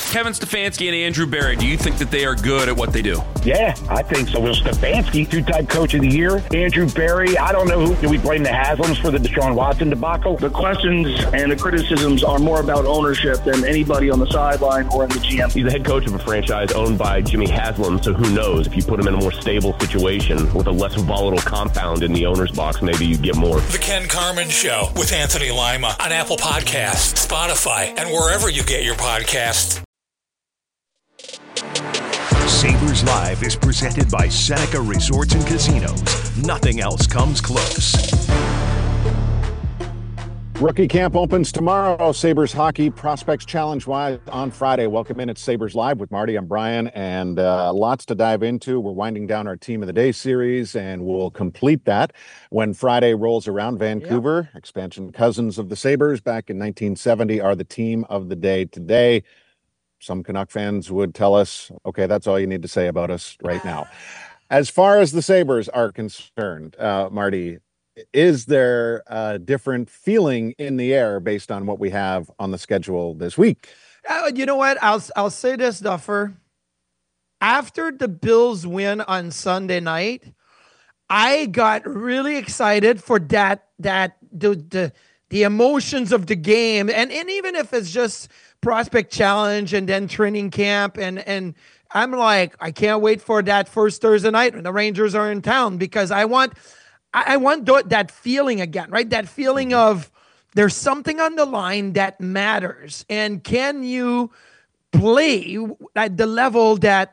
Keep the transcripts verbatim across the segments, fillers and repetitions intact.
Kevin Stefanski and Andrew Barry, do you think that they are good at what they do? Yeah, I think so. Will Stefanski, two-time coach of the year. Andrew Barry, I don't know who. Do we blame the Haslams for the Deshaun Watson debacle? The questions and the criticisms are more about ownership than anybody on the sideline or in the G M. He's the head coach of a franchise owned by Jimmy Haslam, so who knows? If you put him in a more stable situation with a less volatile compound in the owner's box, maybe you get more. The Ken Carman Show with Anthony Lima on Apple Podcasts, Spotify, and wherever you get your podcasts. Sabres Live is presented by Seneca Resorts and Casinos. Nothing else comes close. Rookie camp opens tomorrow. Sabres Hockey Prospects Challenge-wise on Friday. Welcome in at Sabres Live with Marty. I'm Brian, and uh, lots to dive into. We're winding down our Team of the Day series, and we'll complete that when Friday rolls around. Vancouver, yep. Expansion cousins of the Sabres back in nineteen seventy, are the Team of the Day today. Some Canuck fans would tell us, okay, that's all you need to say about us right now. As far as the Sabres are concerned, uh, Marty, is there a different feeling in the air based on what we have on the schedule this week? Uh, you know what? I'll I'll say this, Duffer. After the Bills win on Sunday night, I got really excited for that that the the, the emotions of the game, and, and even if it's just prospect challenge and then training camp, and and I'm like, I can't wait for that first Thursday night when the Rangers are in town, because I want I want that feeling again, right? That feeling of there's something on the line that matters, and can you play at the level that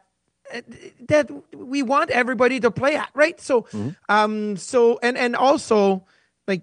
that we want everybody to play at, right? So, mm-hmm. um, so and and also, like,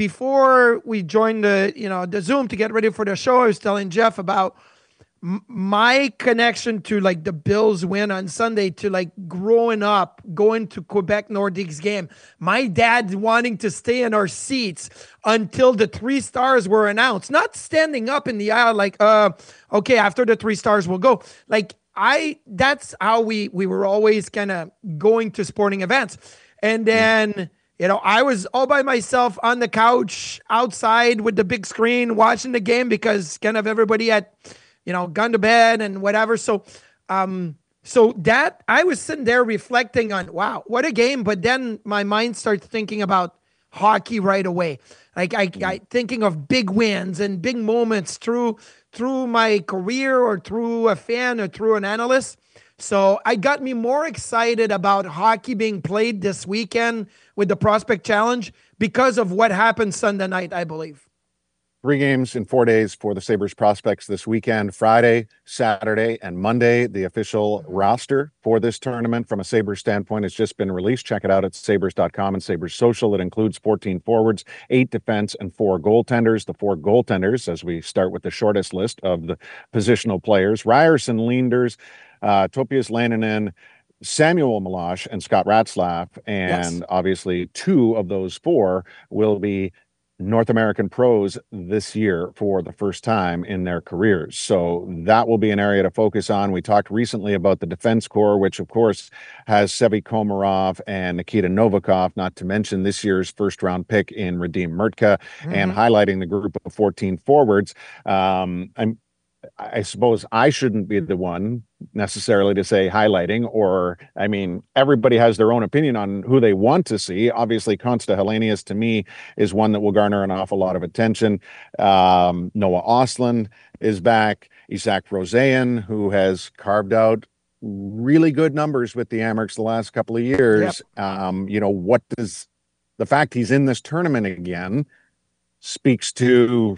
before we joined the you know the Zoom to get ready for the show, I was telling Jeff about m- my connection to like the Bills win on Sunday, to like growing up going to Quebec Nordiques game, my dad wanting to stay in our seats until the three stars were announced, not standing up in the aisle like uh okay, after the three stars we'll go. Like I that's how we we were always kind of going to sporting events. And then mm. You know, I was all by myself on the couch outside with the big screen watching the game because kind of everybody had, you know, gone to bed and whatever. So, um, so that I was sitting there reflecting on, wow, what a game. But then my mind starts thinking about hockey right away. Like I, I thinking of big wins and big moments through through my career or through a fan or through an analyst. So I got me more excited about hockey being played this weekend with the Prospect Challenge because of what happened Sunday night, I believe. Three games in four days for the Sabres prospects this weekend, Friday, Saturday, and Monday. The official roster for this tournament from a Sabres standpoint has just been released. Check it out at sabres dot com and Sabres Social. It includes fourteen forwards, eight defense, and four goaltenders. The four goaltenders, as we start with the shortest list of the positional players, Ryerson Leenders, uh, Topias Lanninen, Samuel Milosh, and Scott Ratzlaff. And yes. Obviously two of those four will be North American pros this year for the first time in their careers. So that will be an area to focus on. We talked recently about the defense corps, which of course has Sevi Komarov and Nikita Novikov, not to mention this year's first round pick in Radim Murtka, mm-hmm. and highlighting the group of fourteen forwards. Um, I'm I suppose I shouldn't be the one necessarily to say highlighting, or, I mean, everybody has their own opinion on who they want to see. Obviously, Consta Helenius, to me, is one that will garner an awful lot of attention. Um, Noah Ostlund is back. Isaac Roseyan, who has carved out really good numbers with the Amerks the last couple of years. Yep. Um, you know, what does the fact he's in this tournament again speaks to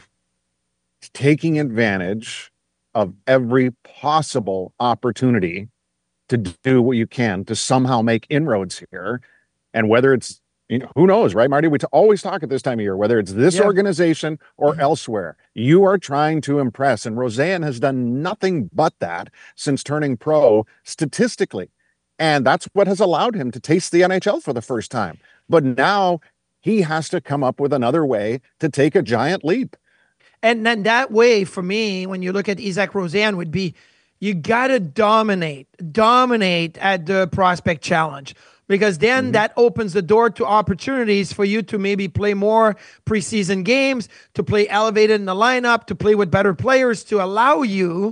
taking advantage of every possible opportunity to do what you can to somehow make inroads here. And whether it's, you know, who knows, right, Marty? We t- always talk at this time of year, whether it's this yeah. organization or mm-hmm. elsewhere, you are trying to impress. And Roseanne has done nothing but that since turning pro statistically. And that's what has allowed him to taste the N H L for the first time. But now he has to come up with another way to take a giant leap. And then that way, for me, when you look at Isaac Roseyan, would be you got to dominate, dominate at the Prospect Challenge, because then mm-hmm. that opens the door to opportunities for you to maybe play more preseason games, to play elevated in the lineup, to play with better players, to allow you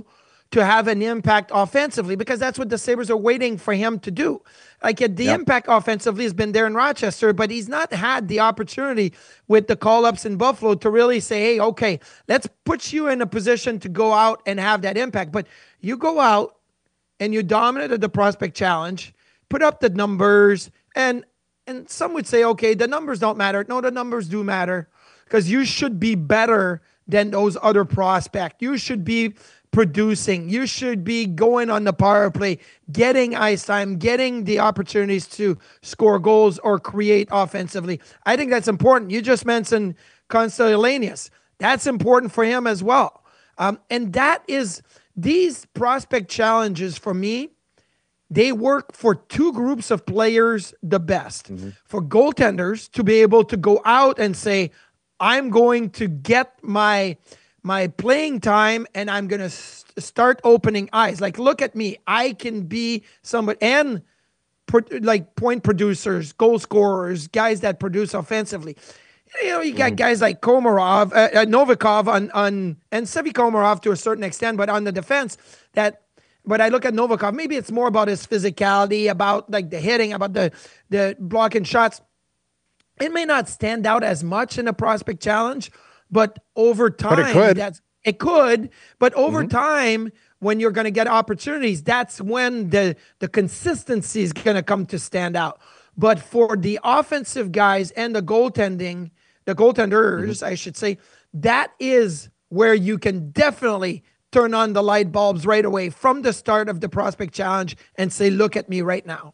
to have an impact offensively, because that's what the Sabres are waiting for him to do. Like the yep. impact offensively has been there in Rochester, but he's not had the opportunity with the call-ups in Buffalo to really say, hey, okay, let's put you in a position to go out and have that impact. But you go out and you dominated the prospect challenge, put up the numbers, and and some would say, okay, the numbers don't matter. No, the numbers do matter, because you should be better than those other prospects. You should be producing. You should be going on the power play, getting ice time, getting the opportunities to score goals or create offensively. I think that's important. You just mentioned Constellanius. That's important for him as well. Um, and that is, these prospect challenges for me, they work for two groups of players the best. Mm-hmm. For goaltenders to be able to go out and say, I'm going to get my my playing time, and I'm going to s- start opening eyes. Like, look at me. I can be somebody, and pro- like point producers, goal scorers, guys that produce offensively. You know, you got mm-hmm. guys like Komarov, uh, uh, Novikov on, on, and Sevi Komarov to a certain extent, but on the defense that, but I look at Novikov, maybe it's more about his physicality, about like the hitting, about the, the blocking shots. It may not stand out as much in a prospect challenge, but over time, but it could. that's it could. But over mm-hmm. time, when you're going to get opportunities, that's when the the consistency is going to come to stand out. But for the offensive guys and the goaltending, the goaltenders, mm-hmm. I should say, that is where you can definitely turn on the light bulbs right away from the start of the prospect challenge and say, "Look at me right now."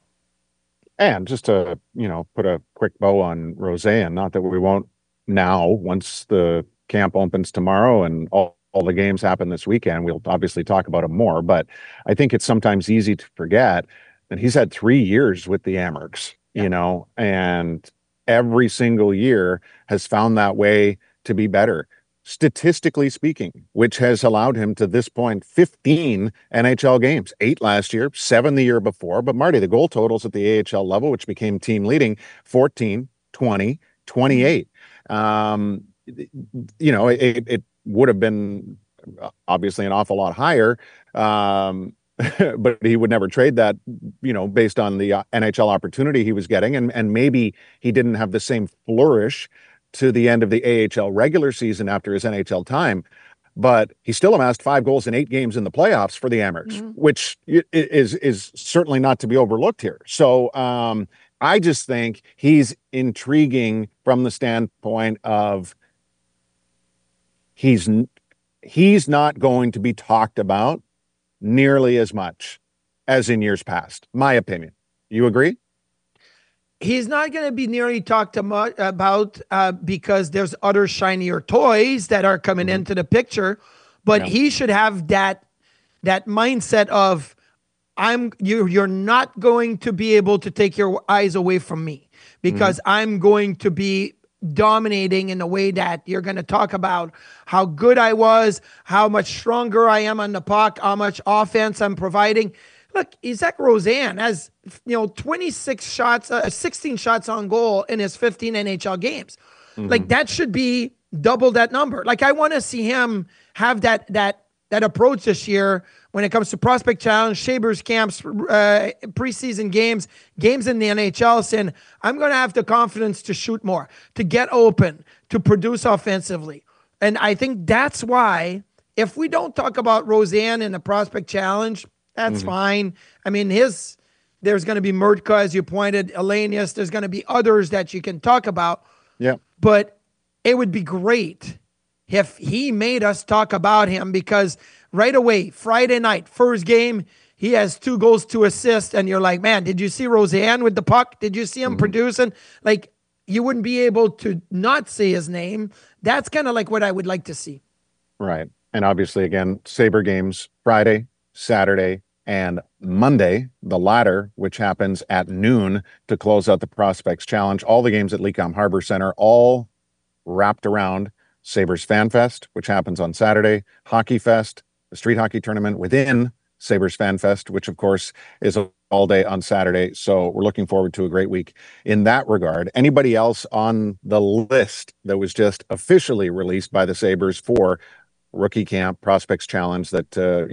And just to, you know, put a quick bow on Roseanne, not that we won't now, once the camp opens tomorrow and all, all the games happen this weekend, we'll obviously talk about him more, but I think it's sometimes easy to forget that he's had three years with the Amherst, yeah. you know, and every single year has found that way to be better, statistically speaking, which has allowed him to this point fifteen N H L games, eight last year, seven the year before. But Marty, the goal totals at the A H L level, which became team leading, fourteen, twenty, twenty-eight. Um, you know, it, it would have been obviously an awful lot higher, um, but he would never trade that, you know, based on the N H L opportunity he was getting. And, and maybe he didn't have the same flourish to the end of the A H L regular season after his N H L time, but he still amassed five goals in eight games in the playoffs for the Amherst, mm-hmm. which is is certainly not to be overlooked here. So um, I just think he's intriguing from the standpoint of he's he's not going to be talked about nearly as much as in years past. My opinion. You agree? He's not going to be nearly talked about uh, because there's other shinier toys that are coming mm-hmm. into the picture, but yeah. he should have that that mindset of I'm you you're not going to be able to take your eyes away from me because mm-hmm. I'm going to be dominating in a way that you're going to talk about how good I was, how much stronger I am on the puck, how much offense I'm providing. Look, Isaac Rosen has, you know, twenty-six shots, uh, sixteen shots on goal in his fifteen N H L games. Mm-hmm. Like that should be double that number. Like I want to see him have that that that approach this year when it comes to prospect challenge, Sabres camps, uh, preseason games, games in the N H L, saying I'm going to have the confidence to shoot more, to get open, to produce offensively. And I think that's why if we don't talk about Rosen in the prospect challenge, that's mm-hmm. fine. I mean, his there's going to be Murtka, as you pointed, Elenius. There's going to be others that you can talk about. Yeah. But it would be great if he made us talk about him because right away, Friday night, first game, he has two goals to assist. And you're like, man, did you see Rosen with the puck? Did you see him mm-hmm. producing? Like, you wouldn't be able to not say his name. That's kind of like what I would like to see. Right. And obviously, again, Sabre games Friday, Saturday, and Monday, the latter, which happens at noon to close out the Prospects Challenge. All the games at Lecom Harbor Center, all wrapped around Sabres Fan Fest, which happens on Saturday, Hockey Fest, the street hockey tournament within Sabres Fan Fest, which of course is all day on Saturday. So we're looking forward to a great week in that regard. Anybody else on the list that was just officially released by the Sabres for Rookie Camp Prospects Challenge that, uh, you know,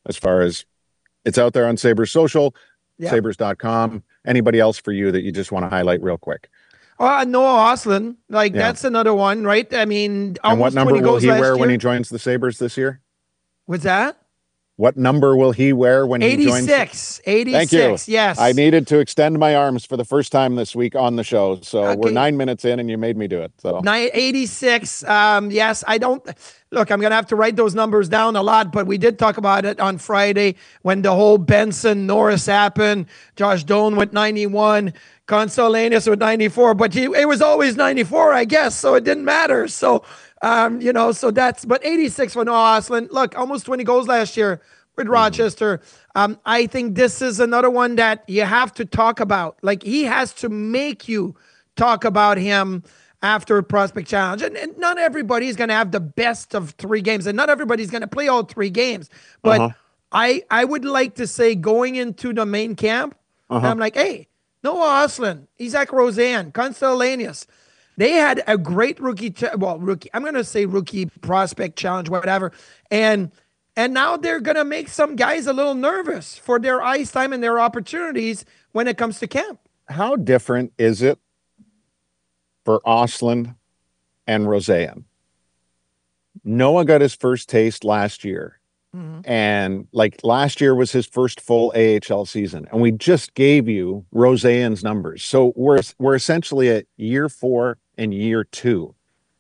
as far as it's out there on Sabres social, yeah. sabres dot com. Anybody else for you that you just want to highlight real quick? Uh, Noah Ostlund, like Yeah. that's another one, right? I mean, And what almost number twenty will goals he last wear year. when he joins the Sabres this year? What's that? What number will he wear when he joins? eighty-six. eighty-six, Thank you. yes. I needed to extend my arms for the first time this week on the show. So Okay. we're nine minutes in and you made me do it. So Nine, eighty-six. Um, yes, I don't look. I'm gonna have to write those numbers down a lot, but we did talk about it on Friday when the whole Benson Norris happened. Josh Doan with ninety-one, Consolanius with ninety-four, but he, it was always ninety-four, I guess. So it didn't matter. So, um, you know, so that's but eighty-six for Noah Ostlund. Look, almost twenty goals last year with Rochester. Um, I think this is another one that you have to talk about. Like he has to make you talk about him after a prospect challenge. And, and not everybody's going to have the best of three games, and not everybody's going to play all three games. But Uh-huh. I, I would like to say going into the main camp, Uh-huh. I'm like, hey, Noah Ostlund, Isaac Rosen, Constellanius, they had a great rookie, ch- well, rookie, I'm going to say rookie prospect challenge, whatever. And and now they're going to make some guys a little nervous for their ice time and their opportunities when it comes to camp. how different is it for Ostlund and Roseanne? Noah got his first taste last year. Mm-hmm. And like last year was his first full A H L season. And we just gave you Roseanne's numbers. So we're we're essentially at year four and year two.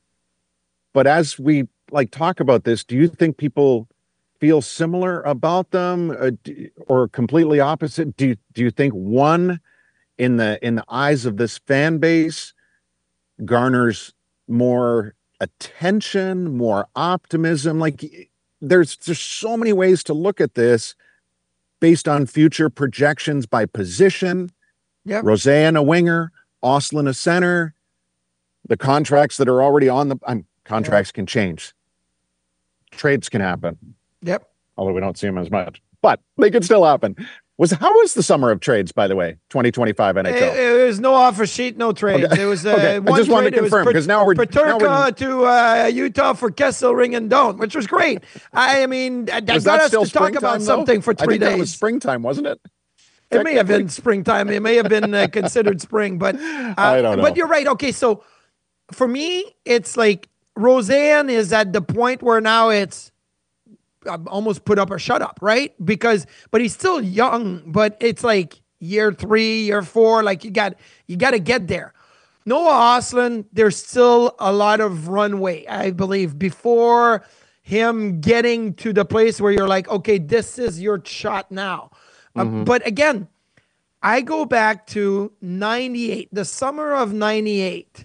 But as we like talk about this, do you think people feel similar about them uh, d- or completely opposite? Do you, do you think one in the in the eyes of this fan base garners more attention, more optimism? Like there's there's so many ways to look at this based on future projections by position. Yeah. Roseanne a winger, Ostlund a center. The contracts that are already on the um, contracts can change. Trades can happen. Yep. Although we don't see them as much, but they could still happen. Was how was the summer of trades, by the way, twenty twenty-five N H L? It, it was no offer sheet, no trade. Okay. It was uh, Okay. I one just wanted trade. to confirm, It was 'cause now we're- Paterka now we're- to uh, Utah for Kesselring and Doan, which was great. I, I mean, that Was got that us still to talk about springtime, though? something for I three think that was days. springtime, wasn't it? It may have been springtime. It may have been uh, considered spring, but uh, I don't know. But you're right. Okay, so for me, it's like Roseanne is at the point where now it's uh, almost put up or shut up, right? Because, but he's still young. But it's like year three, year four. Like you got, you got to get there. Noah Ostlund, there's still a lot of runway, I believe, before him getting to the place where you're like, okay, this is your shot now. Uh, but again, I go back to ninety-eight, the summer of ninety-eight.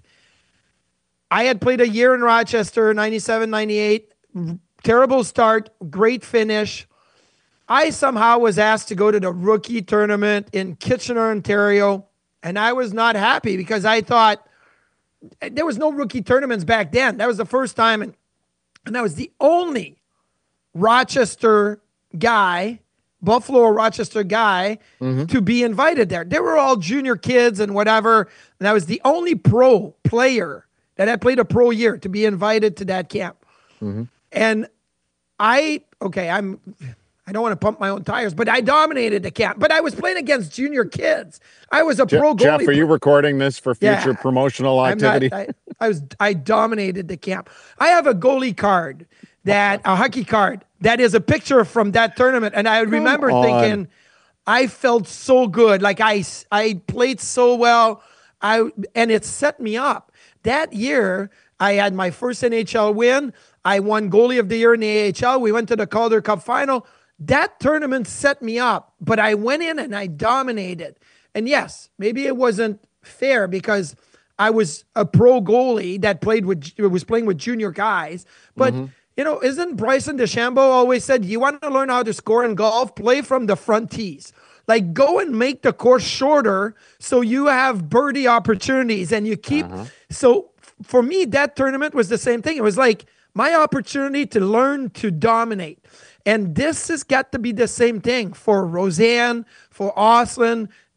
I had played a year in Rochester, ninety-seven, ninety-eight. Terrible start, great finish. I somehow was asked to go to the rookie tournament in Kitchener, Ontario, and I was not happy because I thought there was no rookie tournaments back then. That was the first time, and, and I was the only Rochester guy, Buffalo or Rochester guy, to be invited there. They were all junior kids and whatever, and I was the only pro player that had played a pro year to be invited to that camp. And I, okay, I'm, I don't want to pump my own tires, but I dominated the camp. But I was playing against junior kids. I was a Je- pro goalie. Jeff, are you recording this for future Yeah. promotional I'm not- activity? I, I was, I dominated the camp. I have a goalie card, that a hockey card that is a picture from that tournament, and I remember on. thinking, I felt so good, like I, I played so well, I and it set me up. That year, I had my first N H L win. I won goalie of the year in the A H L. We went to the Calder Cup final. That tournament set me up, but I went in and I dominated. And yes, maybe it wasn't fair because I was a pro goalie that played with was playing with junior guys. But you know, isn't Bryson DeChambeau always said, you want to learn how to score in golf? Play from the front tees. Like go and make the course shorter so you have birdie opportunities and you keep. So f- for me, that tournament was the same thing. It was like my opportunity to learn to dominate. And this has got to be the same thing for Roseanne, for Ostlund.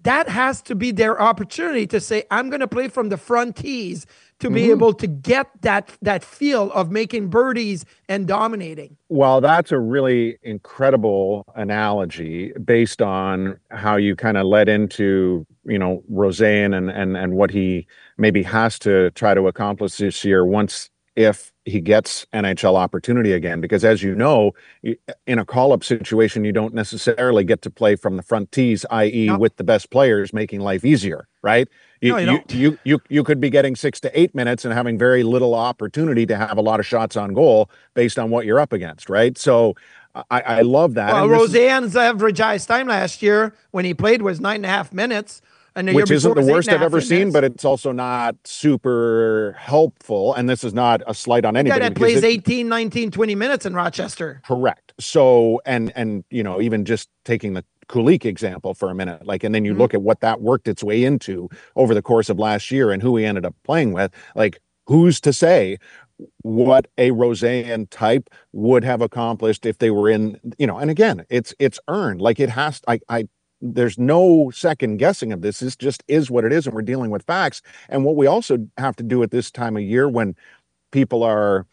that has to be their opportunity to say, I'm going to play from the front tees to be Mm-hmm. able to get that that feel of making birdies and dominating. Well, that's a really incredible analogy based on how you kind of led into, you know, Roseanne and and and what he maybe has to try to accomplish this year once if he gets N H L opportunity again. Because as you know, in a call-up situation, you don't necessarily get to play from the front tees, that is No. with the best players, making life easier, right? You, No, you you, don't. you, you, you could be getting six to eight minutes and having very little opportunity to have a lot of shots on goal based on what you're up against, right? So I, I love that. Well, And this is- Roseanne's average ice time last year when he played was nine and a half minutes. And the which year isn't before the was eight worst and a I've half ever seen, minutes. but it's also not super helpful. And this is not a slight on guy anybody. that because plays it- eighteen, nineteen, twenty minutes in Rochester. Correct. So, and, and, you know, even just taking the Kulik example for a minute, like, and then you Mhm. look at what that worked its way into over the course of last year and who he ended up playing with, like, who's to say what a Roseanne type would have accomplished if they were in, you know, and again, it's, it's earned. Like it has, I, I, there's no second guessing of this. This just is what it is. And we're dealing with facts. And what we also have to do at this time of year when people are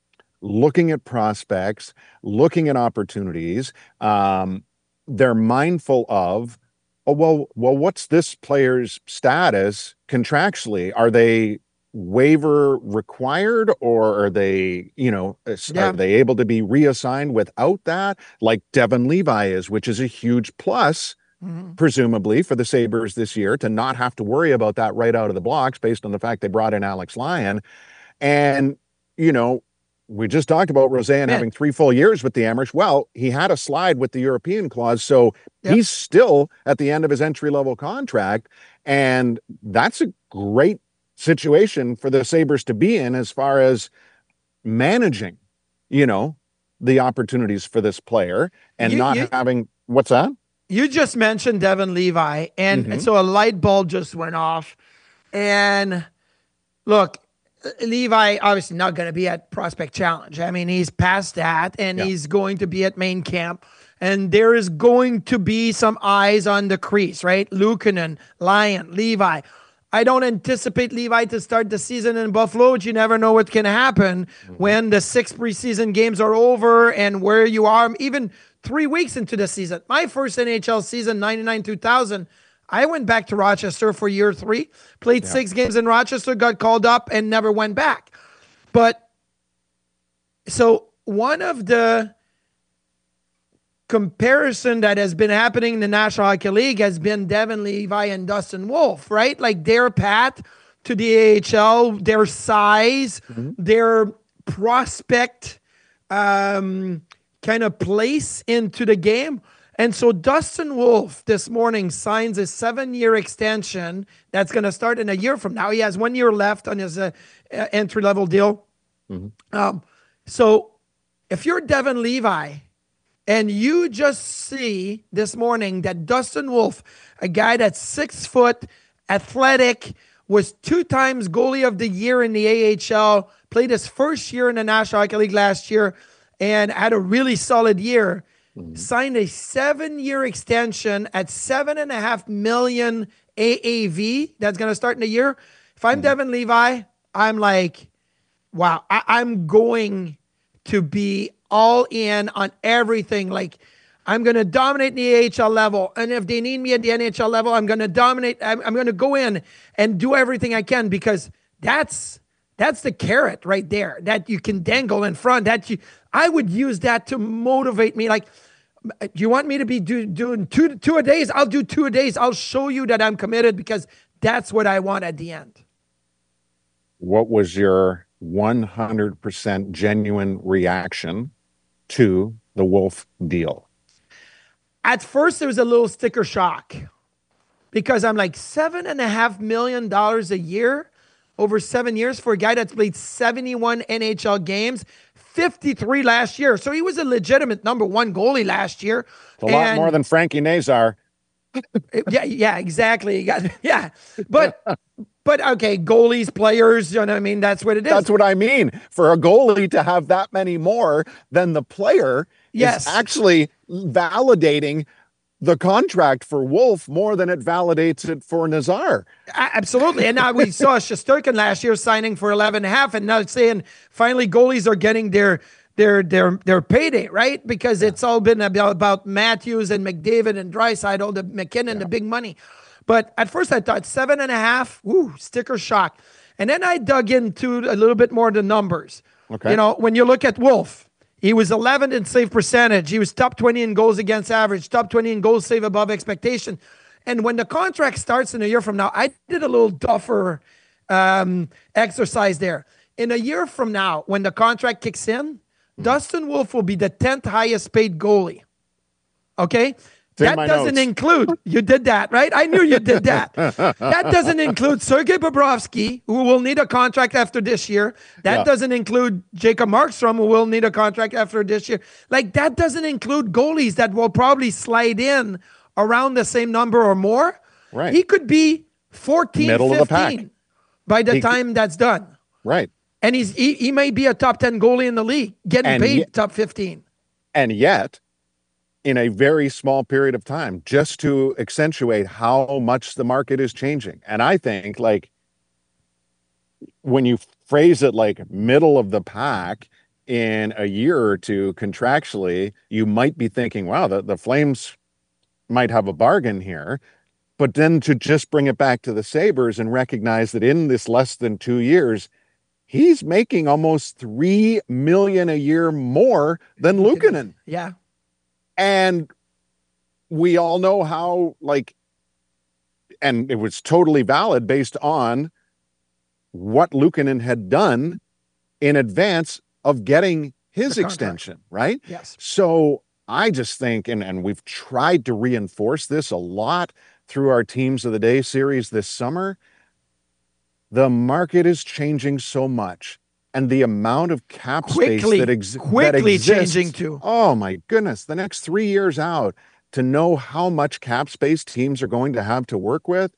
looking at prospects, looking at opportunities, um, they're mindful of, oh, well, well, what's this player's status contractually? Are they waiver required, or are they, you know, is- Yeah. are they able to be reassigned without that? Like Devin Levi is, which is a huge plus, Mhm. presumably, for the Sabres this year to not have to worry about that right out of the blocks based on the fact they brought in Alex Lyon. And, you know, we just talked about Roseanne Man. having three full years with the Emirates. Well, he had a slide with the European clause, so Yep. he's still at the end of his entry-level contract, and that's a great situation for the Sabres to be in as far as managing, you know, the opportunities for this player and You- not you- having, what's that? You just mentioned Devin Levi, and Mhm. so a light bulb just went off. And look, Levi obviously not going to be at Prospect Challenge. I mean, he's past that, and Yeah. he's going to be at main camp. And there is going to be some eyes on the crease, right? Luukkonen, Lyon, Levi. I don't anticipate Levi to start the season in Buffalo, but you never know what can happen when the six preseason games are over and where you are, even three weeks into the season. My first N H L season, ninety-nine two thousand, I went back to Rochester for year three, played six games in Rochester, got called up, and never went back. But so one of the comparison that has been happening in the National Hockey League has been Devin Levi and Dustin Wolf, right? Like their path to the A H L, their size, their prospect um, kind of place into the game. And so Dustin Wolf this morning signs a seven-year extension that's going to start in a year from now. He has one year left on his uh, uh, entry-level deal. Um, so if you're Devin Levi and you just see this morning that Dustin Wolf, a guy that's six foot, athletic, was two times goalie of the year in the A H L, played his first year in the National Hockey League last year, and had a really solid year, signed a seven-year extension at seven and a half million A A V. That's going to start in a year. If I'm Devin Levi, I'm like, wow, I- I'm going to be all in on everything. Like, I'm going to dominate the A H L level. And if they need me at the N H L level, I'm going to dominate. I'm, I'm going to go in and do everything I can, because that's that's the carrot right there that you can dangle in front. That you, I would use that to motivate me. Like, do you want me to be do, doing two, two a days? I'll do two a days. I'll show you that I'm committed, because that's what I want at the end. What was your one hundred percent genuine reaction to the Wolf deal? At first, it was a little sticker shock, because I'm like, seven and a half million dollars a year over seven years for a guy that's played seventy-one N H L games, fifty-three last year. So he was a legitimate number one goalie last year. It's a lot And- more than Frankie Nazar. yeah, yeah, exactly. You got- Yeah, but but okay, goalies, players. You know what I mean? That's what it is. That's what I mean. For a goalie to have that many more than the player Yes. is actually validating the contract for Wolf more than it validates it for Nazar. Absolutely. And now we saw Shesterkin last year signing for eleven and a half, and now it's saying finally goalies are getting their their their their payday, right? Because yeah. it's all been about, about Matthews and McDavid and Draisaitl, the McKinnon, yeah. the big money. But at first I thought seven and a half, woo, sticker shock. And then I dug into a little bit more of the numbers. Okay. You know, when you look at Wolf, he was eleventh in save percentage. He was top twenty in goals against average, top twenty in goals save above expectation. And when the contract starts in a year from now, I did a little Duffer um, exercise there. In a year from now, when the contract kicks in, mm-hmm. Dustin Wolf will be the tenth highest paid goalie. Okay? That doesn't notes. include, you did that, right? I knew you did that. That doesn't include Sergei Bobrovsky, who will need a contract after this year. That yeah. doesn't include Jacob Markstrom, who will need a contract after this year. Like, that doesn't include goalies that will probably slide in around the same number or more. Right. He could be fourteen, Middle fifteen of the pack. by the he time could, that's done. Right. And he's he, he may be a top ten goalie in the league, getting and paid yet, top fifteen. And yet, in a very small period of time, just to accentuate how much the market is changing. And I think, like, when you phrase it like middle of the pack in a year or two contractually, you might be thinking, wow, the, the Flames might have a bargain here. But then to just bring it back to the Sabres and recognize that in this less than two years, he's making almost three million dollars a year more than Luukkonen. Yeah. And we all know how, like, and it was totally valid based on what Luukkonen had done in advance of getting his extension, right? Yes. So I just think, and, and we've tried to reinforce this a lot through our Teams of the Day series this summer, the market is changing so much. And the amount of cap quickly, space that, ex- quickly that exists, changing too. Oh my goodness, the next three years out, to know how much cap space teams are going to have to work with,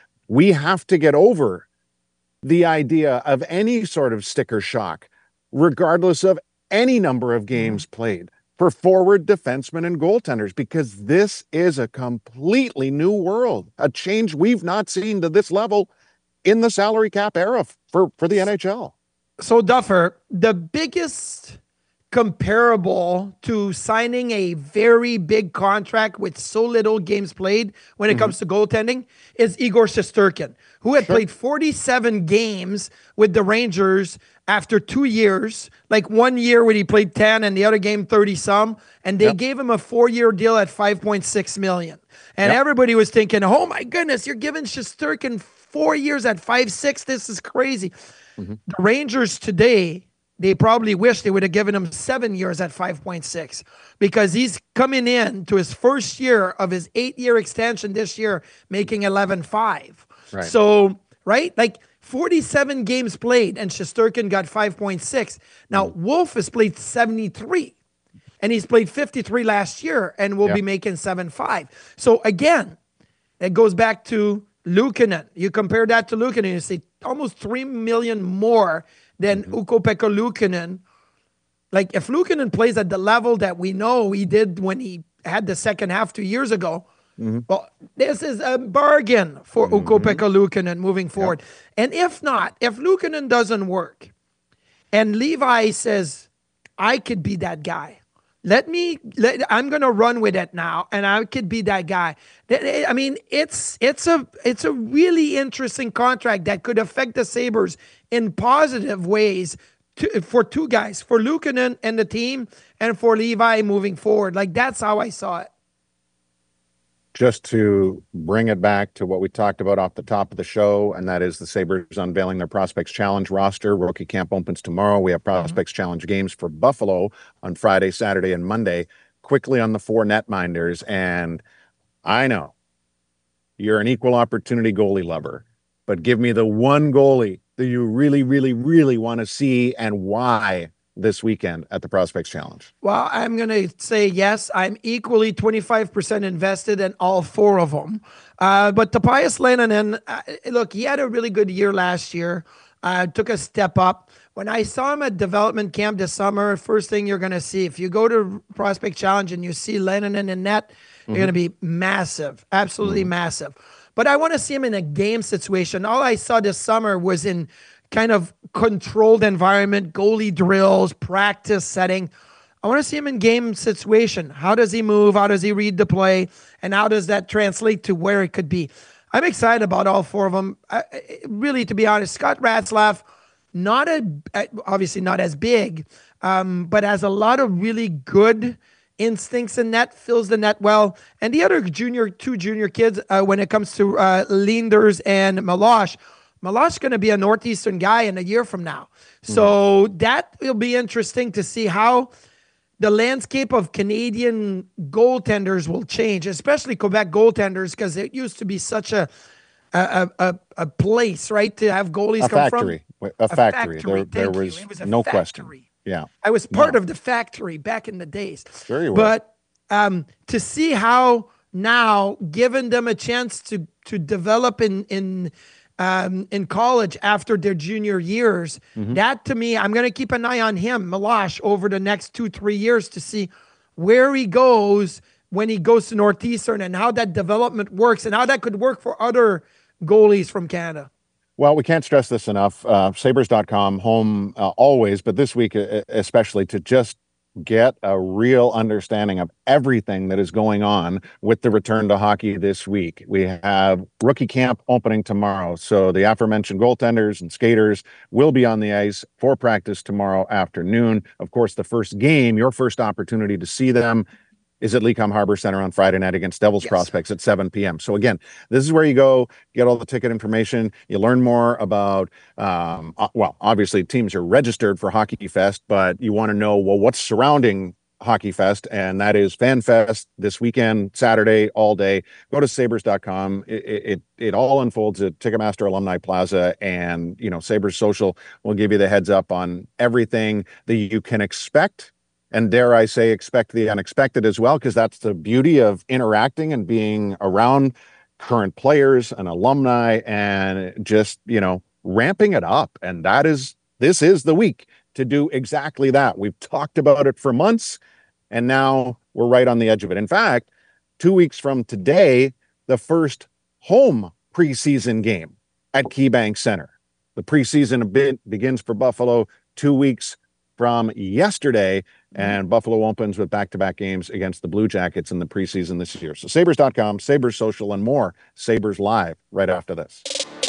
we have to get over the idea of any sort of sticker shock, regardless of any number of games mm. played, for forward defensemen and goaltenders, because this is a completely new world, a change we've not seen to this level in the salary cap era for, for the N H L. So, Duffer, the biggest comparable to signing a very big contract with so little games played when it mm-hmm. comes to goaltending is Igor Shesterkin, who had sure. played forty-seven games with the Rangers after two years, like one year when he played ten and the other game thirty-some, and they yep. gave him a four-year deal at five point six million dollars. And yep. everybody was thinking, oh my goodness, you're giving Shesterkin four years at five six. This is crazy. Mm-hmm. The Rangers today, they probably wish they would have given him seven years at five point six, because he's coming in to his first year of his eight-year extension this year, making eleven five. Right. So, right? Like forty-seven games played, and Shesterkin got five point six. Now, mm-hmm. Wolf has played seventy-three, and he's played fifty-three last year, and will yeah. be making seven five. So, again, it goes back to Luukkonen. You compare that to Luukkonen, you say almost three million more than mm-hmm. Ukko-Pekka Luukkonen. Like, if Luukkonen plays at the level that we know he did when he had the second half two years ago, mm-hmm. well, this is a bargain for mm-hmm. Ukko-Pekka Luukkonen moving forward. Yep. And if not, if Luukkonen doesn't work, and Levi says, I could be that guy, Let me, let, I'm going to run with it now, and I could be that guy. I mean, it's it's a it's a really interesting contract that could affect the Sabres in positive ways to, for two guys, for Luukkonen and the team, and for Levi moving forward. Like, that's how I saw it. Just to bring it back to what we talked about off the top of the show, and that is the Sabres unveiling their Prospects Challenge roster. Rookie camp opens tomorrow. We have Prospects mm-hmm. Challenge games for Buffalo on Friday, Saturday, and Monday. Quickly on the four netminders, and I know you're an equal opportunity goalie lover, but give me the one goalie that you really, really, really want to see, and why this weekend at the Prospects Challenge. Well, I'm going to say yes. I'm equally twenty-five percent invested in all four of them. Uh, but Topias Lehtonen, uh, look, he had a really good year last year. Uh, took a step up. When I saw him at development camp this summer, first thing you're going to see, if you go to Prospect Challenge and you see Lehtonen in net, They're going to be massive, absolutely mm-hmm. massive. But I want to see him in a game situation. All I saw this summer was in kind of controlled environment, goalie drills, practice setting. I want to see him in game situation. How does he move? How does he read the play? And how does that translate to where it could be? I'm excited about all four of them. I, really, to be honest, Scott Ratzlaff, not a, obviously not as big, um, but has a lot of really good instincts in net, fills the net well. And the other junior, two junior kids, uh, when it comes to uh, Leenders and Meloche, Meloche's going to be a Northeastern guy in a year from now. So mm. that will be interesting to see how the landscape of Canadian goaltenders will change, especially Quebec goaltenders, because it used to be such a a a, a place, right, to have goalies a come factory. from. A, a factory. factory. There, there was, was no factory. question. Yeah, I was part no. of the factory back in the days. Sure you were. But um, to see how now, given them a chance to to develop in in Um, in college after their junior years, mm-hmm. that to me, I'm going to keep an eye on him, Meloche, over the next two, three years to see where he goes when he goes to Northeastern and how that development works and how that could work for other goalies from Canada. Well, we can't stress this enough. Uh, Sabres dot com, home uh, always, but this week uh, especially, to just get a real understanding of everything that is going on with the return to hockey this week. We have rookie camp opening tomorrow. So the aforementioned goaltenders and skaters will be on the ice for practice tomorrow afternoon. Of course, the first game, your first opportunity to see them, is at Lecom Harbor Center on Friday night against Devils yes. Prospects at seven p.m. So again, this is where you go, get all the ticket information. You learn more about, um, well, obviously teams are registered for Hockey Fest, but you want to know, well, what's surrounding Hockey Fest, and that is Fan Fest this weekend, Saturday, all day. Go to Sabres dot com. It, it, it all unfolds at Ticketmaster Alumni Plaza, and, you know, Sabres Social will give you the heads up on everything that you can expect. And dare I say, expect the unexpected as well, because that's the beauty of interacting and being around current players and alumni and just, you know, ramping it up. And that is, this is the week to do exactly that. We've talked about it for months, and now we're right on the edge of it. In fact, two weeks from today, the first home preseason game at KeyBank Center. The preseason a bit begins for Buffalo two weeks from yesterday, and Buffalo opens with back-to-back games against the Blue Jackets in the preseason this year. So Sabres dot com, Sabres Social, and more Sabres Live right after this.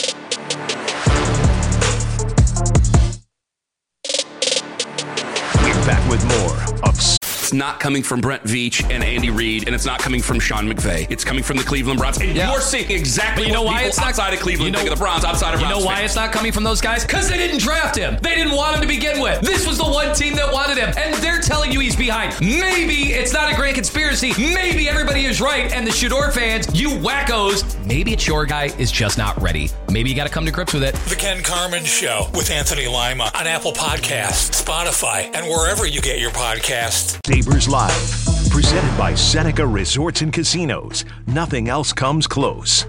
We're back with more of It's not coming from Brent Veach and Andy Reid, and it's not coming from Sean McVay. It's coming from the Cleveland Browns. And yeah. you're seeing exactly but you know what why people it's not, outside of Cleveland you know, think of the Browns, outside of You Browns know why fans. it's not coming from those guys? Because they didn't draft him. They didn't want him to begin with. This was the one team that wanted him, and they're telling you he's behind. Maybe it's not a great conspiracy. Maybe everybody is right, and the Shador fans, you wackos, maybe it's your guy is just not ready. Maybe you got to come to grips with it. The Ken Carman Show with Anthony Lima on Apple Podcasts, Spotify, and wherever you get your podcasts. Sabres Live, presented by Seneca Resorts and Casinos. Nothing else comes close.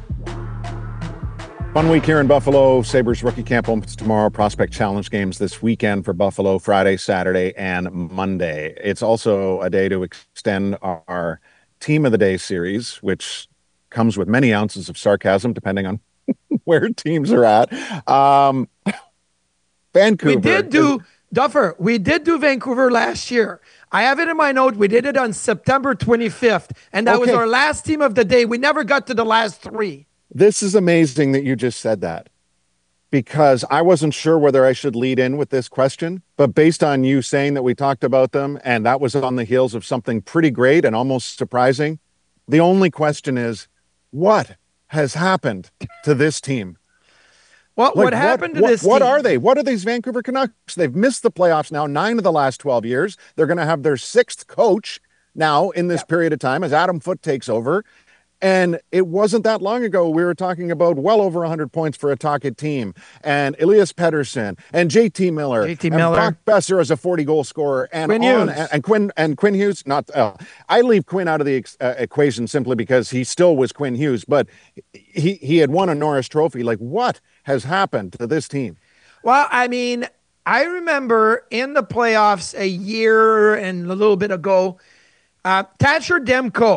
Fun week here in Buffalo. Sabres rookie camp opens tomorrow. Prospect Challenge games this weekend for Buffalo, Friday, Saturday, and Monday. It's also a day to extend our Team of the Day series, which comes with many ounces of sarcasm, depending on where teams are at. Um, Vancouver. We did do, Duffer, we did do Vancouver last year. I have it in my note. We did it on September twenty-fifth, and that okay. was our last team of the day. We never got to the last three. This is amazing that you just said that, because I wasn't sure whether I should lead in with this question, but based on you saying that we talked about them, and that was on the heels of something pretty great and almost surprising, the only question is, what has happened to this team? Well, like, what happened what, to this what, team? What are they? What are these Vancouver Canucks? They've missed the playoffs now nine of the last twelve years. They're going to have their sixth coach now in this yep. period of time as Adam Foote takes over. And it wasn't that long ago we were talking about well over one hundred points for a Tocchet team, and Elias Pettersson, and J T Miller, J T and Miller. Brock Besser as a forty-goal scorer, and Quinn on, Hughes. And, and Quinn and Quinn Hughes. Not, uh, I leave Quinn out of the uh, equation simply because he still was Quinn Hughes, but he he had won a Norris Trophy. Like, what has happened to this team? Well, I mean, I remember in the playoffs a year and a little bit ago, uh, Thatcher Demko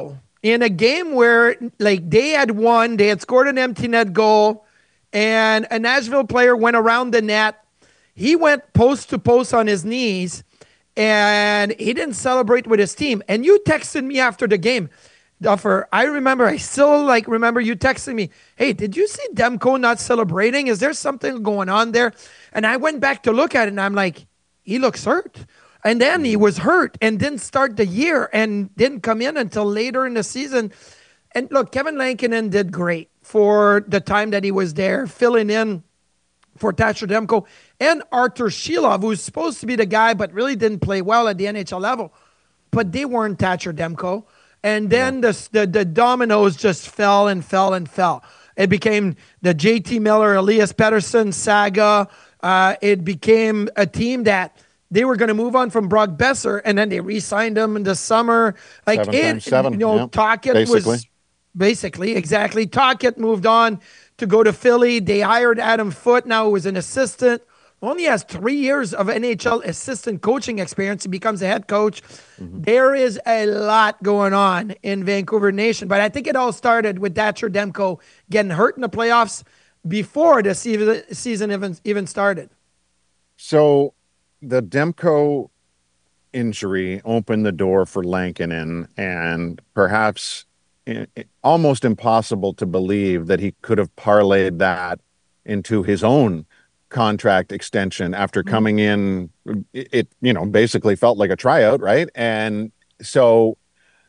in a game where like they had won, they had scored an empty net goal, and a Nashville player went around the net. He went post to post on his knees, and he didn't celebrate with his team. And you texted me after the game, Duffer. I remember, I still like remember you texting me, hey, did you see Demko not celebrating? Is there something going on there? And I went back to look at it, and I'm like, he looks hurt. And then he was hurt and didn't start the year and didn't come in until later in the season. And look, Kevin Lankinen did great for the time that he was there, filling in for Thatcher Demko and Arthur Shilov, who's supposed to be the guy, but really didn't play well at the N H L level. But they weren't Thatcher Demko. And then yeah. the, the the dominoes just fell and fell and fell. It became the J T Miller, Elias Pettersson saga. Uh, it became a team that they were going to move on from Brock Besser, and then they re-signed him in the summer. Like seven it, seven, you know, yeah, Tocchet basically. was basically exactly. Tocchet moved on to go to Philly. They hired Adam Foote. Now he was an assistant. Only has three years of N H L assistant coaching experience. He becomes a head coach. Mm-hmm. There is a lot going on in Vancouver Nation, but I think it all started with Thatcher Demko getting hurt in the playoffs before the season even even started. So the Demko injury opened the door for Lankinen, and perhaps it, almost impossible to believe that he could have parlayed that into his own contract extension after coming in. It, it you know, basically felt like a tryout, right? And so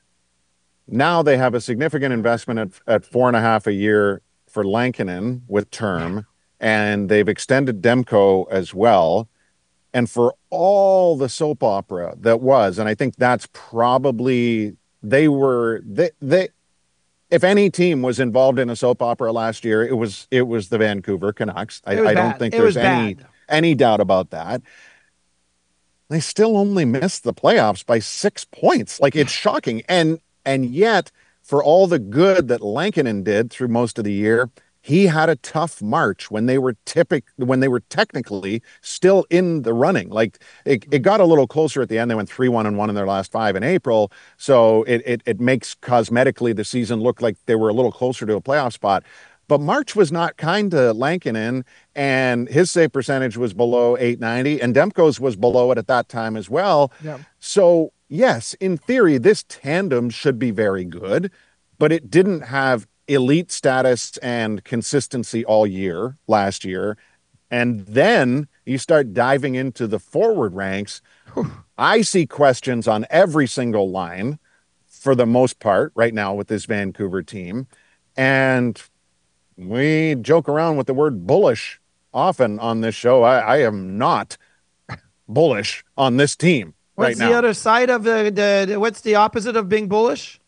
now they have a significant investment at, at four and a half a year for Lankinen with term, and they've extended Demko as well. And for all the soap opera that was, and I think that's probably, they were, they, they, if any team was involved in a soap opera last year, it was, it was the Vancouver Canucks. I, I don't think there's any, any doubt about that. They still only missed the playoffs by six points. Like, it's shocking. And, and yet for all the good that Lankinen did through most of the year, he had a tough March when they were typic when they were technically still in the running. Like it, it got a little closer at the end. They went three one and one in their last five in April. So it, it it makes cosmetically the season look like they were a little closer to a playoff spot. But March was not kind to Lankinen, and his save percentage was below eight ninety, and Demko's was below it at that time as well. Yeah. So yes, in theory, this tandem should be very good, but it didn't have elite status and consistency all year last year. And then you start diving into the forward ranks. I see questions on every single line for the most part right now with this Vancouver team. And we joke around with the word bullish often on this show. I, I am not bullish on this team right now. What's the other side of the, the, the, what's the opposite of being bullish?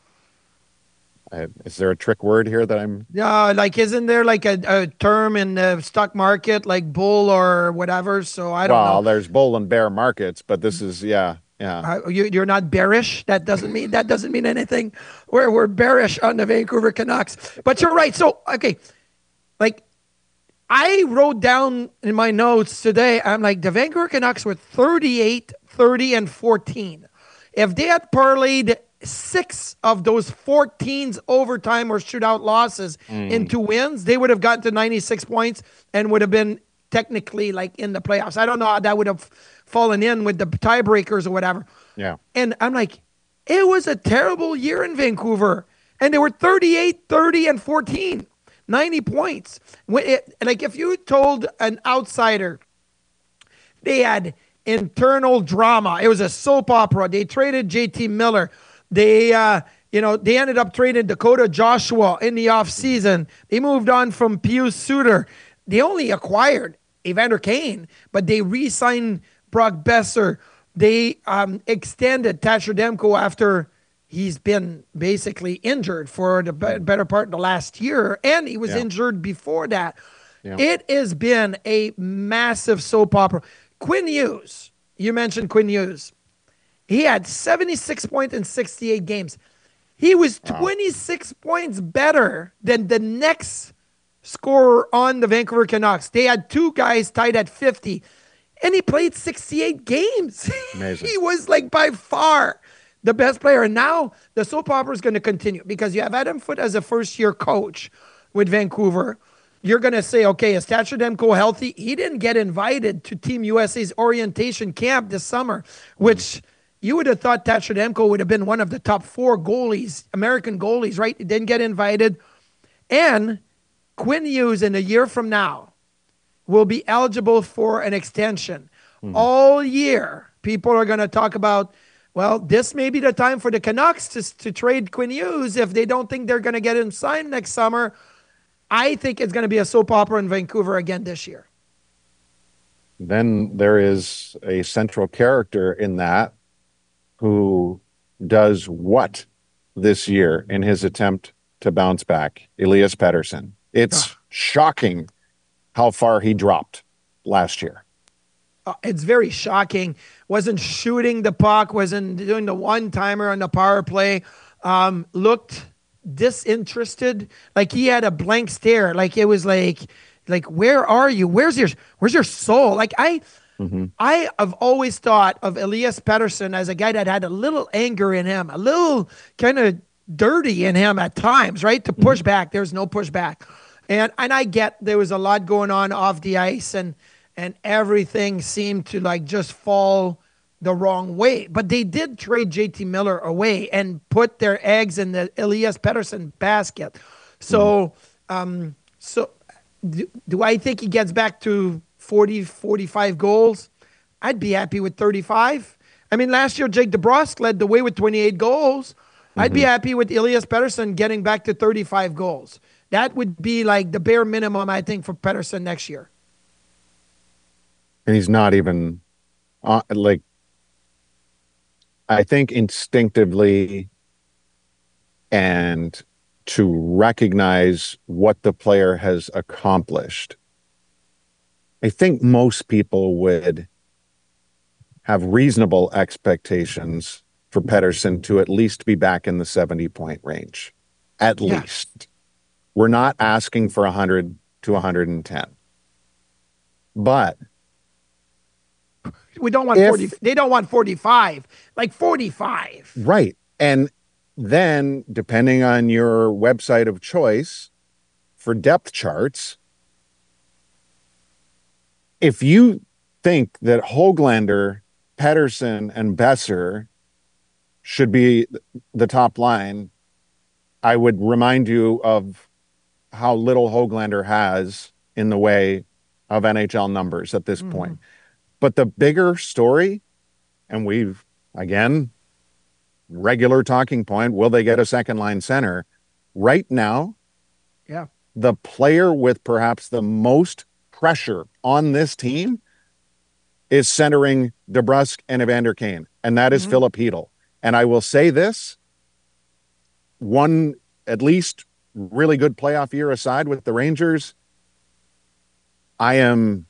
Uh, is there a trick word here that I'm? Yeah, like isn't there like a, a term in the stock market like bull or whatever? So I don't well, know. Well, there's bull and bear markets, but this is yeah, yeah. Uh, you, you're not bearish. That doesn't mean that doesn't mean anything. We're we're bearish on the Vancouver Canucks, but you're right. So okay, like I wrote down in my notes today, I'm like the Vancouver Canucks were thirty-eight, thirty, and fourteen. If they had parlayed six of those fourteen's overtime or shootout losses mm. into wins, they would have gotten to ninety-six points and would have been technically like in the playoffs. I don't know how that would have fallen in with the tiebreakers or whatever. Yeah. And I'm like, it was a terrible year in Vancouver. And they were thirty-eight, thirty, and fourteen. ninety points. When it, like if you told an outsider they had internal drama, it was a soap opera. They traded J T Miller. They, uh, you know, they ended up trading Dakota Joshua in the offseason. They moved on from Pius Suter. They only acquired Evander Kane, but they re-signed Brock Besser. They um, extended Thatcher Demko after he's been basically injured for the be- better part of the last year, and he was yeah. injured before that. Yeah. It has been a massive soap opera. Quinn Hughes, you mentioned Quinn Hughes. He had seventy-six points in sixty-eight games. He was wow. twenty-six points better than the next scorer on the Vancouver Canucks. They had two guys tied at fifty, and he played sixty-eight games. Amazing. He was like by far the best player. And now the soap opera is going to continue because you have Adam Foote as a first-year coach with Vancouver. You're going to say, okay, is Thatcher Demko healthy? He didn't get invited to Team U S A's orientation camp this summer, which you would have thought Thatcher Demko would have been one of the top four goalies, American goalies, right? He didn't get invited. And Quinn Hughes, in a year from now, will be eligible for an extension. Mm-hmm. All year, people are going to talk about, well, this may be the time for the Canucks to, to trade Quinn Hughes if they don't think they're going to get him signed next summer. I think it's going to be a soap opera in Vancouver again this year. Then there is a central character in that who does what this year in his attempt to bounce back? Elias Pettersson. It's oh. shocking how far he dropped last year. Uh, it's very shocking. Wasn't shooting the puck, wasn't doing the one-timer on the power play. Um, looked disinterested, like he had a blank stare, like it was like like where are you, where's your where's your soul? Like I mm-hmm. I have always thought of Elias Pettersson as a guy that had a little anger in him, a little kind of dirty in him at times, right? To push mm-hmm. back. There's no pushback. And and I get there was a lot going on off the ice and and everything seemed to like just fall the wrong way. But they did trade J T Miller away and put their eggs in the Elias Pettersson basket. So, mm. um, so do, do I think he gets back to forty, forty-five goals? I'd be happy with thirty-five. I mean, last year, Jake DeBrusk led the way with twenty-eight goals. Mm-hmm. I'd be happy with Elias Pettersson getting back to thirty-five goals. That would be like the bare minimum, I think, for Pettersson next year. And he's not even uh, like, I think instinctively and to recognize what the player has accomplished, I think most people would have reasonable expectations for Pettersson to at least be back in the seventy-point range. At yeah. least. We're not asking for one hundred to one hundred ten. But we don't want if, forty. They don't want forty-five. Like forty-five. Right. And then, depending on your website of choice for depth charts, if you think that Höglander, Pettersson, and Besser should be the top line, I would remind you of how little Höglander has in the way of N H L numbers at this mm. point. But the bigger story, and we've, again, regular talking point, will they get a second line center? Right now, yeah, the player with perhaps the most pressure on this team is centering DeBrusk and Evander Kane, and that is mm-hmm. Philip Hedl. And I will say this, one at least really good playoff year aside with the Rangers, I am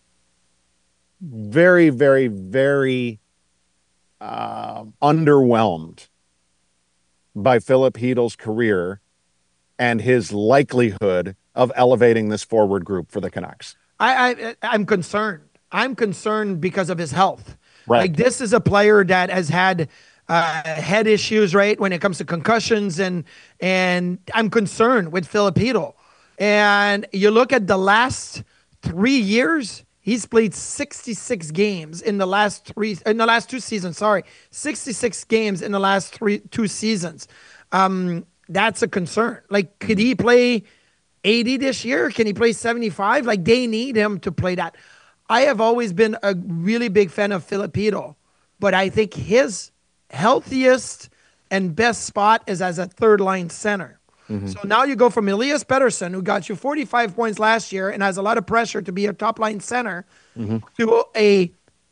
very, very, very uh, underwhelmed by Philip Hedl's career and his likelihood of elevating this forward group for the Canucks. I, I I'm concerned. I'm concerned because of his health. Right. Like this is a player that has had uh, head issues, right, when it comes to concussions, and and I'm concerned with Philip Hedl. And you look at the last three years, he's played sixty-six games in the last three in the last two seasons. Sorry, sixty-six games in the last three two seasons. Um, that's a concern. Like, could he play eighty this year? Can he play seventy-five? Like, they need him to play that. I have always been a really big fan of Philip Hedl, but I think his healthiest and best spot is as a third line center. Mm-hmm. So now you go from Elias Pettersson, who got you forty-five points last year and has a lot of pressure to be a top line center, mm-hmm. to a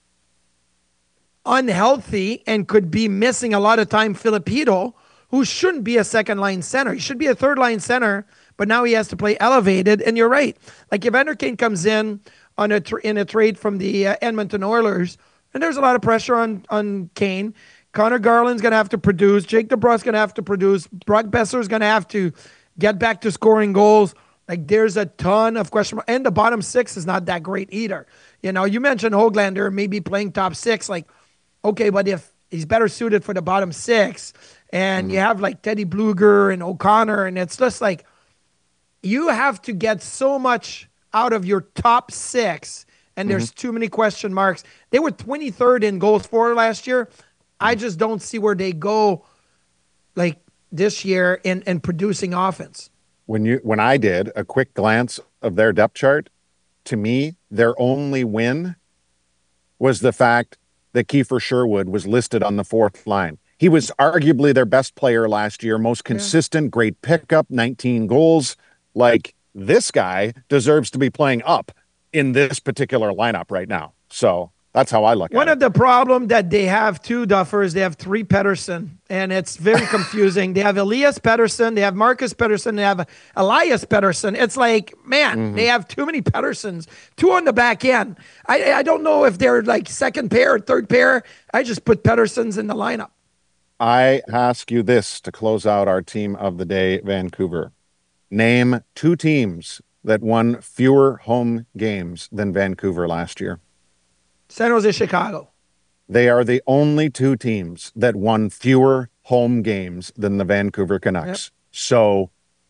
unhealthy and could be missing a lot of time Philip Hedl, who shouldn't be a second line center. He should be a third line center, but now he has to play elevated. And you're right. Like, Evander Kane comes in on a tra- in a trade from the uh, Edmonton Oilers, and there's a lot of pressure on, on Kane. Connor Garland's going to have to produce. Jake DeBrusk's going to have to produce. Brock Besser's going to have to get back to scoring goals. Like, there's a ton of question marks. And the bottom six is not that great either. You know, you mentioned Höglander maybe playing top six. Like, okay, but if he's better suited for the bottom six. And mm-hmm. you have like Teddy Bluger and O'Connor, and it's just like you have to get so much out of your top six, and there's mm-hmm. too many question marks. They were twenty-third in goals for last year. Mm-hmm. I just don't see where they go like this year in, in producing offense. When you when I did a quick glance of their depth chart, to me, their only win was the fact that Kiefer Sherwood was listed on the fourth line. He was arguably their best player last year, most consistent, yeah. great pickup, nineteen goals. Like, this guy deserves to be playing up in this particular lineup right now. So that's how I look One at of it. the problem that they have too, Duffer, is they have three Pettersson, and it's very confusing. They have Elias Pettersson, they have Marcus Pettersson, they have Elias Pettersson. It's like, man, mm-hmm. they have too many Petterssons, two on the back end. I, I don't know if they're like second pair or third pair. I just put Petterssons in the lineup. I ask you this to close out our team of the day, Vancouver. Name two teams that won fewer home games than Vancouver last year. San Jose, Chicago. They are the only two teams that won fewer home games than the Vancouver Canucks. Yep. So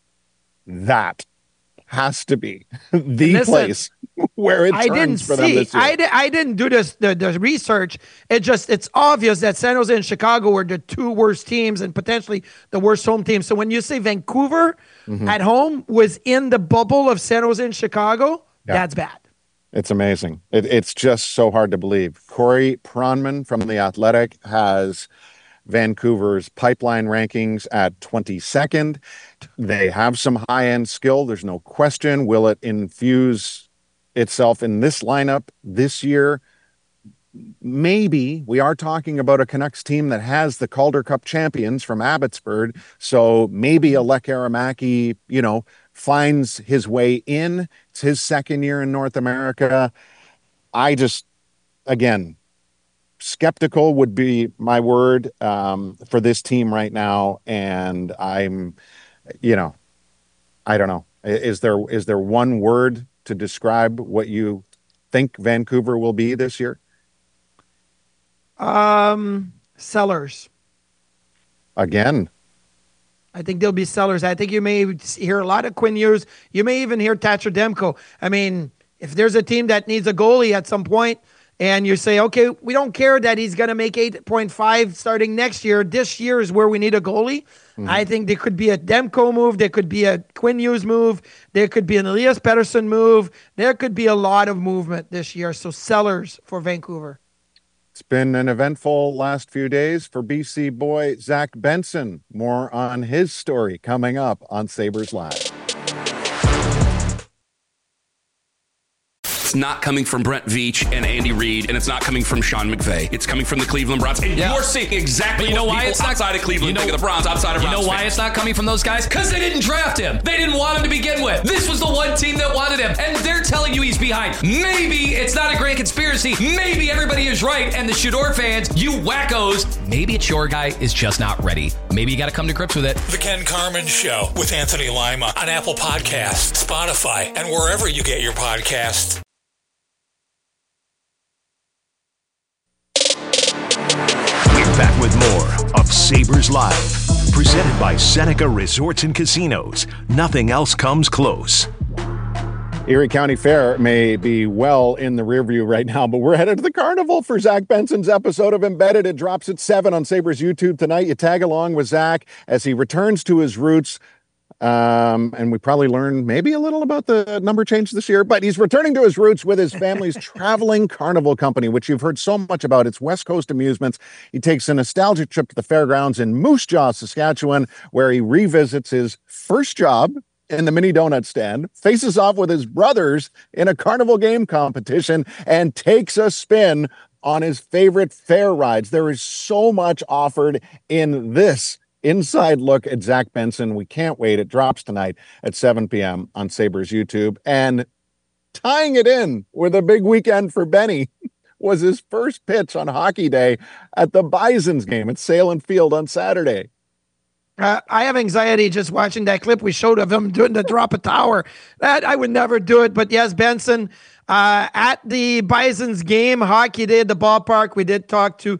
that has to be the Listen, place where it turns I didn't for see, them this year. I, di- I didn't do this the, the research. It just it's obvious that San Jose and Chicago were the two worst teams and potentially the worst home teams. So when you say Vancouver mm-hmm. at home was in the bubble of San Jose and Chicago, yeah. that's bad. It's amazing. It, it's just so hard to believe. Corey Pronman from The Athletic has Vancouver's pipeline rankings at twenty-second. They have some high-end skill. There's no question. Will it infuse itself in this lineup this year? Maybe. We are talking about a Canucks team that has the Calder Cup champions from Abbotsford. So maybe Alek Aramaki, you know, finds his way in. It's his second year in North America. I just, again, skeptical would be my word um, for this team right now. And I'm, you know, I don't know. Is there is there one word to describe what you think Vancouver will be this year? Um, sellers. Again. I think they'll be sellers. I think you may hear a lot of Quinn Hughes. You may even hear Thatcher Demko. I mean, if there's a team that needs a goalie at some point and you say, okay, we don't care that he's going to make eight point five starting next year. This year is where we need a goalie. Mm-hmm. I think there could be a Demko move. There could be a Quinn Hughes move. There could be an Elias Pettersson move. There could be a lot of movement this year. So sellers for Vancouver. It's been an eventful last few days for B C boy Zach Benson. More on his story coming up on Sabres Live. It's not coming from Brent Veach and Andy Reid, and it's not coming from Sean McVay. It's coming from the Cleveland Browns. And yeah. you're seeing exactly you know what why it's outside not, of Cleveland you know, think of the Browns, outside of You Browns know why fans. It's not coming from those guys? Because they didn't draft him. They didn't want him to begin with. This was the one team that wanted him, and they're telling you he's behind. Maybe it's not a grand conspiracy. Maybe everybody is right, and the Shador fans, you wackos, maybe it's your guy is just not ready. Maybe you got to come to grips with it. The Ken Carman Show with Anthony Lima on Apple Podcasts, Spotify, and wherever you get your podcasts. Back with more of Sabres Live, presented by Seneca Resorts and Casinos. Nothing else comes close. Erie County Fair may be well in the rear view right now, but we're headed to the carnival for Zach Benson's episode of Embedded. It drops at seven on Sabres YouTube tonight. You tag along with Zach as he returns to his roots. Um, and we probably learned maybe a little about the number change this year, but he's returning to his roots with his family's traveling carnival company, which you've heard so much about. It's West Coast Amusements. He takes a nostalgic trip to the fairgrounds in Moose Jaw, Saskatchewan, where he revisits his first job in the mini donut stand, faces off with his brothers in a carnival game competition, and takes a spin on his favorite fair rides. There is so much offered in this inside look at Zach Benson. We can't wait. It drops tonight at seven p.m. on Sabres YouTube. And tying it in with a big weekend for Benny was his first pitch on Hockey Day at the Bisons game at Salem Field on Saturday. Uh, I have anxiety just watching that clip we showed of him doing the drop a tower. That I would never do it. But yes, Benson, uh, at the Bisons game, Hockey Day at the ballpark, we did talk to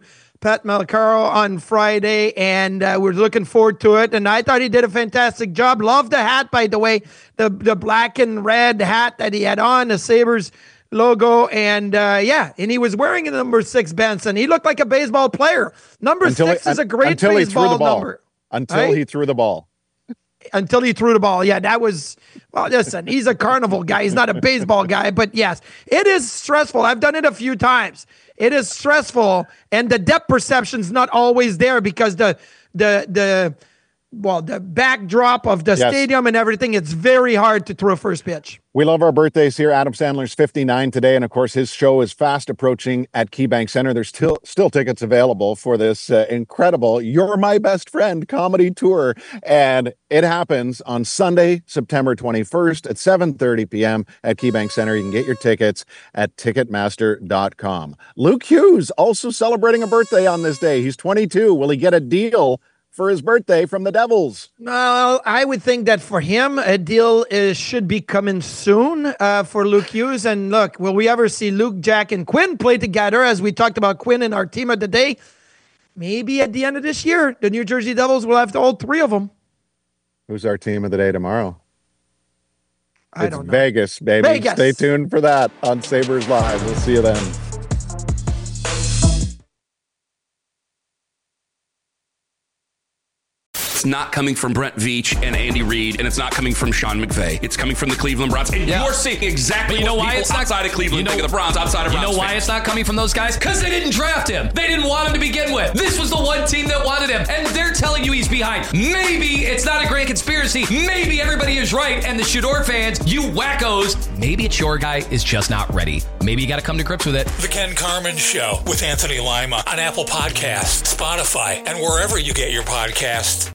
Pat Malcaro on Friday, and uh, we're looking forward to it. And I thought he did a fantastic job. Love the hat, by the way, the the black and red hat that he had on, the Sabres logo, and uh, yeah, and he was wearing a number six Benson. He looked like a baseball player. Number until six he, is a great until baseball he threw the ball. number. Until right? he threw the ball. Until he threw the ball. Yeah, that was, well, listen, he's a carnival guy. He's not a baseball guy, but yes, it is stressful. I've done it a few times. It is stressful, and the depth perception's not always there because the, the, the, well, the backdrop of the yes. stadium and everything, it's very hard to throw a first pitch. We love our birthdays here. Adam Sandler's fifty-nine today, and of course, his show is fast approaching at KeyBank Center. There's still still tickets available for this uh, incredible "You're My Best Friend" comedy tour, and it happens on Sunday, September twenty-first at seven thirty p.m. at KeyBank Center. You can get your tickets at Ticketmaster dot com. Luke Hughes also celebrating a birthday on this day. He's twenty-two. Will he get a deal for his birthday from the Devils? Well, I would think that for him, a deal is, should be coming soon uh, for Luke Hughes. And look, will we ever see Luke, Jack, and Quinn play together, as we talked about Quinn in our team of the day? Maybe at the end of this year, the New Jersey Devils will have all three of them. Who's our team of the day tomorrow? I it's don't know. Vegas, baby. Vegas. Stay tuned for that on Sabres Live. We'll see you then. It's not coming from Brent Veach and Andy Reid, and it's not coming from Sean McVay. It's coming from the Cleveland Browns. And Yeah. you're seeing exactly You know what why people it's not- outside of Cleveland you know- think of the Browns, outside of You Browns know why fans. it's not coming from those guys? Because they didn't draft him. They didn't want him to begin with. This was the one team that wanted him, and they're telling you he's behind. Maybe it's not a grand conspiracy. Maybe everybody is right, and the Shador fans, you wackos, maybe it's your guy is just not ready. Maybe you got to come to grips with it. The Ken Carman Show with Anthony Lima on Apple Podcasts, Spotify, and wherever you get your podcasts.